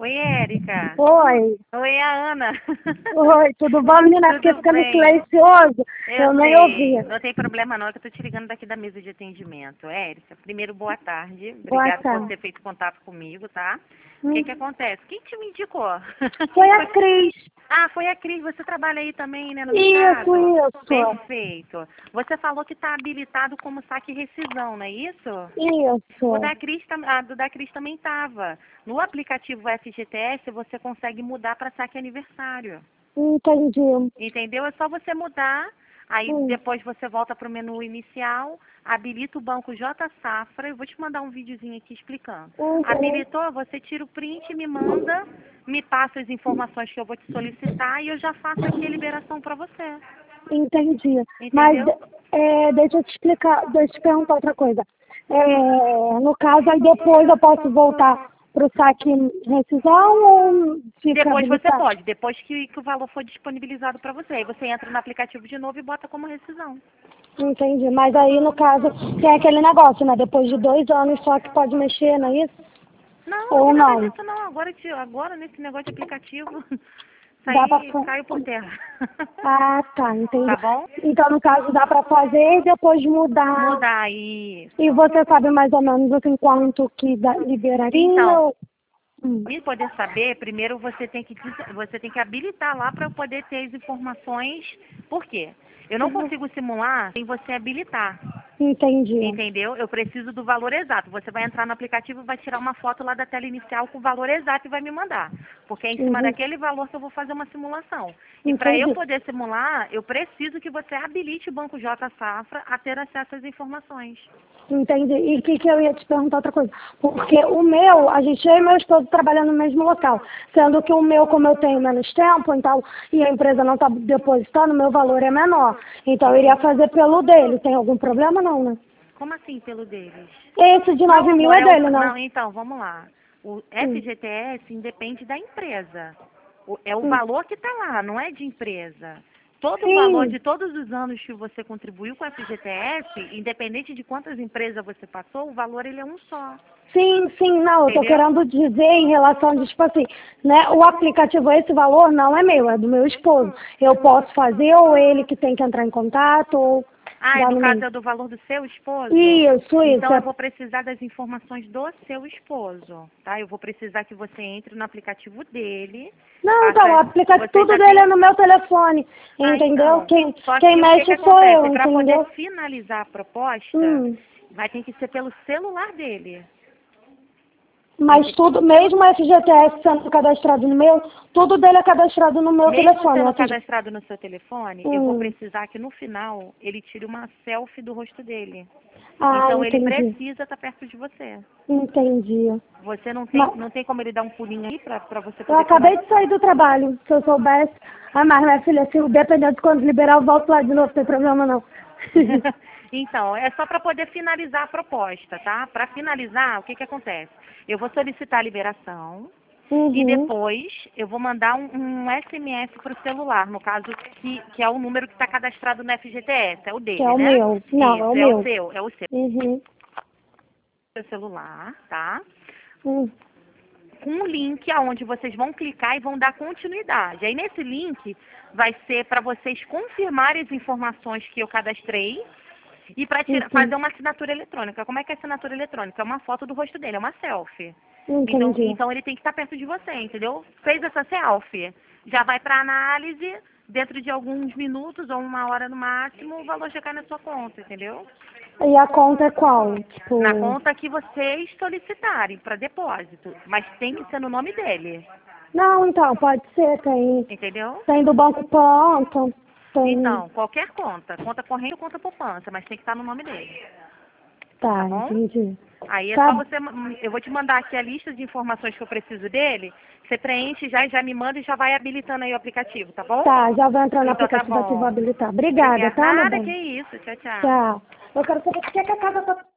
Oi, Érica. Oi. Oi, é a Ana. Oi, tudo bom, menina? Porque Tudo ficando bem? silencioso, eu nem Sei. ouvia. Não tem problema não, é que eu tô te ligando daqui da mesa de atendimento. Érica, primeiro, boa tarde. Boa Obrigada por ter tarde. feito contato comigo, tá? O que Hum. que acontece? Quem te me indicou? Foi a Cris. Ah, foi a Cris. Você trabalha aí também, né, no Isso, mercado? isso. Perfeito. Você falou que está habilitado como saque e rescisão, não é isso? O Isso. da Cris, a do da Cris também estava. No aplicativo FGTS, você consegue mudar para saque aniversário. Entendi. Entendeu? É só você mudar, aí Hum. depois você volta para o menu inicial, habilita o banco J Safra, eu vou te mandar um videozinho aqui explicando. Uhum. Habilitou, você tira o print, me manda, me passa as informações que eu vou te solicitar e eu já faço aqui a liberação para você. Entendi. Mas Entendeu? deixa eu te explicar, deixa eu te perguntar outra coisa. No caso, aí depois eu posso voltar para o saque rescisão ou fica Depois você habilitado? pode, depois que o valor for disponibilizado para você. Aí você entra no aplicativo de novo e bota como rescisão. Entendi. Mas aí, no caso, tem aquele negócio, né? Depois de 2 anos só que pode mexer, não é isso? Não, não Ou tem nada não? disso não. Agora nesse negócio de aplicativo, isso Dá pra... aí caiu por terra. Ah, tá, entendi. Tá bom? Então, no caso, dá pra fazer e depois mudar. Mudar E isso. você sabe mais ou menos assim, quanto que liberaria? Então, Hum. para poder saber, primeiro você tem que habilitar lá para eu poder ter as informações. Por quê? Eu não consigo simular sem você habilitar. Entendi. Entendeu? Eu preciso do valor exato. Você vai entrar no aplicativo e vai tirar uma foto lá da tela inicial com o valor exato e vai me mandar. Porque é em cima Uhum. daquele valor que eu vou fazer uma simulação. E para eu Entendi. poder simular, eu preciso que você habilite o Banco J Safra a ter acesso às informações. Entendi. E o que eu ia te perguntar outra coisa? Porque o meu, a gente, eu e meu esposo trabalham no mesmo local. Sendo que o meu, como eu tenho menos tempo, então, e a empresa não está depositando, o meu valor é menor. Então, eu iria fazer pelo dele. Tem algum problema não, né? Como assim pelo deles? Esse de Não, 9.000 amor, é dele, não? não, então, vamos lá. O Hum. FGTS independe da empresa. É o Hum. valor que está lá, não é de empresa. Todo o valor Sim, de todos os anos que você contribuiu com o FGTS, independente de quantas empresas você passou, o valor ele é um só. sim, não, eu tô Entendeu? querendo dizer em relação de, tipo assim, né, o aplicativo, esse valor não é meu, é do meu esposo. Eu posso fazer ou ele que tem que entrar em contato ou Ah, dar no no caso meio. é do valor do seu esposo? Isso, Então eu é. vou precisar das informações do seu esposo, tá? Eu vou precisar que você entre no aplicativo dele, Não, então, o faça, aplicativo, você tudo já dele é tem. no meu telefone, Ah, entendeu? então. Só Quem que o que que mexe sou acontece? eu, Para poder entendeu? finalizar a proposta, Hum. vai ter que ser pelo celular dele. Mas tudo, mesmo o FGTS sendo cadastrado no meu, tudo dele é cadastrado no meu Mesmo telefone. sendo Ou seja, cadastrado no seu telefone, eu vou hum. precisar que no final ele tire uma selfie do rosto dele. Ah, Então ele entendi. precisa estar perto de você. Entendi. Você Mas não tem como ele dar um pulinho aí para você eu poder acabei finalizar? de sair do trabalho. Se eu soubesse. Ah, mas minha filha, se dependendo de quando liberar, eu volto lá de novo, não tem problema não. Então, é só para poder finalizar a proposta, tá? Para finalizar, o que que acontece? Eu vou solicitar a liberação e Uhum. depois eu vou mandar um SMS para o celular, no caso que é o número que está cadastrado no FGTS, é o Que é dele, o né? meu. Não, é o Isso, é o meu. seu, é o Uhum. seu celular, tá? Hum. Com um link aonde vocês vão clicar e vão dar continuidade. Aí nesse link vai ser para vocês confirmarem as informações que eu cadastrei e para Entendi. fazer uma assinatura eletrônica. Como é que é a assinatura eletrônica? É uma foto do rosto dele, é uma selfie. Entendi. Então ele tem que estar perto de você, entendeu? Fez essa selfie, já vai para análise, dentro de alguns minutos ou uma hora no máximo, o valor já cai na sua conta, entendeu? E a conta é qual? Na Tipo. conta que vocês solicitarem para depósito, mas tem que ser no nome dele, Não, então, pode ser, tem. entendeu? Tem do Banco Ponto, tem. Então, qualquer conta, conta corrente ou conta poupança, mas tem que estar no nome dele, tá Tá, bom? entendi. Aí é Tá, só você, eu vou te mandar aqui a lista de informações que eu preciso dele, você preenche já e já me manda e já vai habilitando aí o aplicativo, tá bom? tá, já vou entrar no Então tá aplicativo aqui e vou bom. habilitar. Obrigada, Obrigada. tá, meu Nada, que bem? isso. Tchau, tchau. Tchau. Eu quero saber por que a casa tá